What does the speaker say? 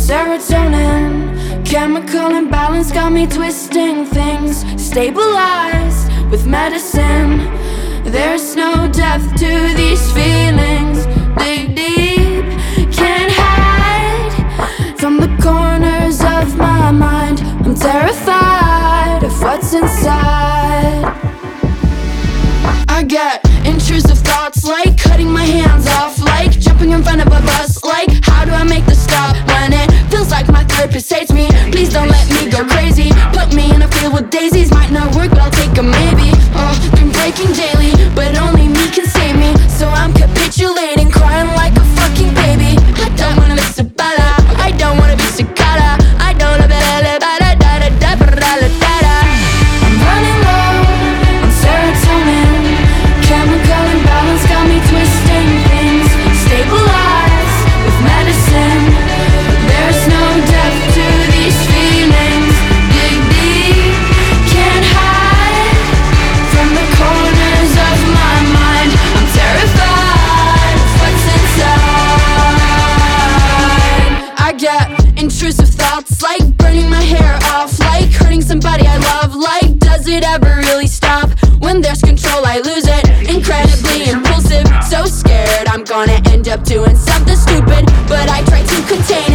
serotonin. Chemical imbalance got me twisting things. Stabilized with medicine. There's no depth to these feelings. Dig deep, can't hide from the corners of my mind. I'm terrified of what's inside. I get intrusive thoughts like cutting my hands off, like jumping in front of a bus, like how do I make the stop when it feels like my therapist hates me? Please don't let me go crazy. Put me in a field with daisies, might not work but I'll take a maybe. Been breaking daily, but only me can save me. So I'm capitulating, crying like a fucking baby. I don't wanna be Sabala, I don't wanna be Cicada, I don't wanna be I'm running low on serotonin. Chemical imbalance got me twisting things. Stabilized with medicine. There's no depth to these feelings. Dig deep, can't hide from the corners of my mind. I'm terrified of what's inside. I get intrusive thoughts like burning my hair off, like hurting somebody I love. Like, does it ever really stop? When there's control I lose it. Incredibly impulsive, so scared I'm gonna end up doing something stupid, but I try to contain